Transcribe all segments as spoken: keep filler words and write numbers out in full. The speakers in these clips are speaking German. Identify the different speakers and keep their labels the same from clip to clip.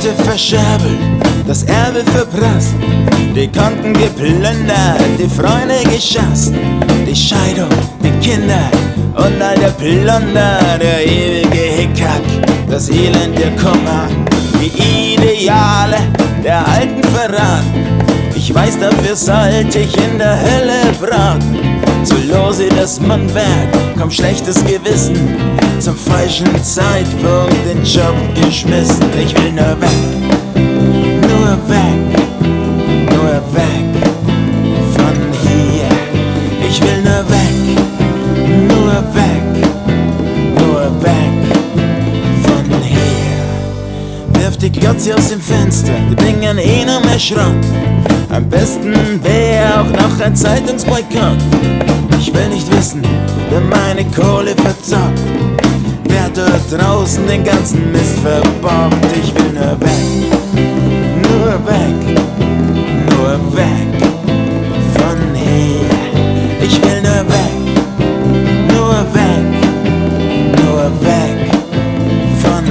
Speaker 1: Hütte verscherbelt, das Erbe verprasst, die Konten geplündert, die Freunde geschasst, die Scheidung, die Kinder und all der Plunder, der ewige Hickhack, das Elend, der Kummer, die Ideale der Alten verraten. Ich weiß, dafür sollte ich in der Hölle braten. Zu lose das Mundwerk, komm schlechtes Gewissen, zum falschen Zeitpunkt den Job geschmissen. Ich will nur weg, nur weg, nur weg von hier. Ich will nur weg, nur weg, nur weg von hier. Wirf die Glotze aus dem Fenster, die bringen eh nur mehr Schrott. Am besten wär auch noch ein Zeitungsboykott. Ich will nicht wissen, wer meine Kohle verzockt, wer dort draußen den ganzen Mist verbockt. Ich will nur weg, nur weg, nur weg von hier. Ich will nur weg, nur weg, nur weg von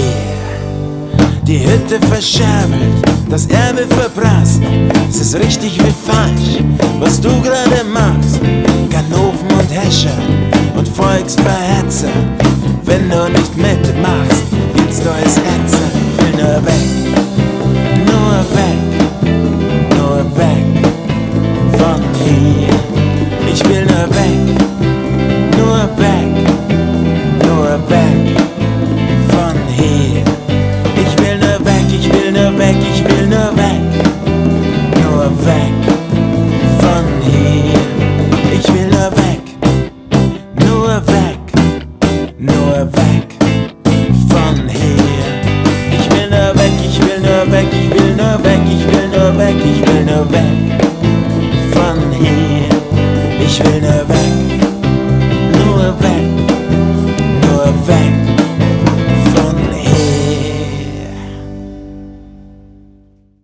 Speaker 1: hier. Die Hütte verscherbelt, das Erbe verprasst. Es ist richtig wie falsch, was du gerade machst. Ganoven und Häscher und Volksverhetzer. Wenn du nicht mitmachst, gibt's neues Hetzer. Ich will nur weg, nur weg, nur weg von hier. Ich will nur weg, nur weg, nur weg von hier. Ich will nur weg, ich will nur weg, ich will nur weg, nur weg von hier. Ich will nur weg, nur weg, nur weg von hier. Ich will nur weg, ich will nur weg, ich will nur weg, ich will nur weg, ich will nur weg.